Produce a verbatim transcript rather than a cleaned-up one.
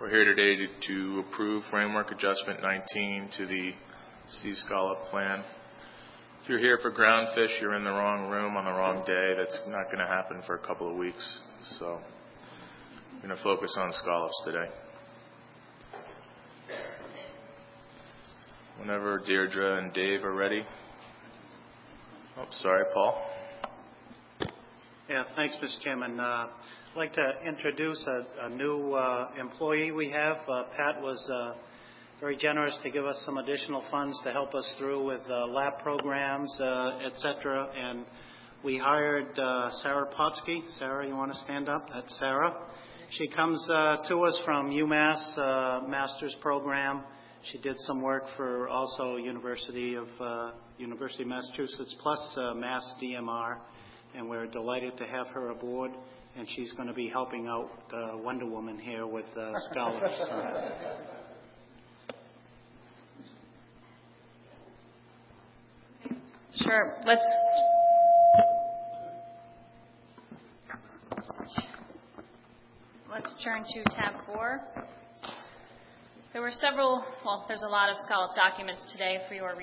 We're here today to, to approve Framework Adjustment nineteen to the Sea Scallop Plan. If you're here for groundfish, you're in the wrong room on the wrong day. That's not going to happen for a couple of weeks. So we're going to focus on scallops today. Whenever Deirdre and Dave are ready. Oh, sorry, Paul. Yeah, thanks, Mister Chairman. Uh, I'd like to introduce a, a new uh, employee we have. Uh, Pat was uh, very generous to give us some additional funds to help us through with uh, lab programs, uh, et cetera. And we hired uh, Sarah Potsky. Sarah, you want to stand up? That's Sarah. She comes uh, to us from UMass uh, master's program. She did some work for also University of uh, University of Massachusetts plus uh, Mass D M R, and we're delighted to have her aboard. And she's going to be helping out uh, Wonder Woman here with uh, scallops. So. Sure. Let's let's turn to tab four. There were several. Well, there's a lot of scallop documents today for your